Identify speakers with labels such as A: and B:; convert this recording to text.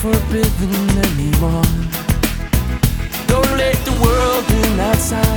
A: forbidden anymore. Don't let the world in outside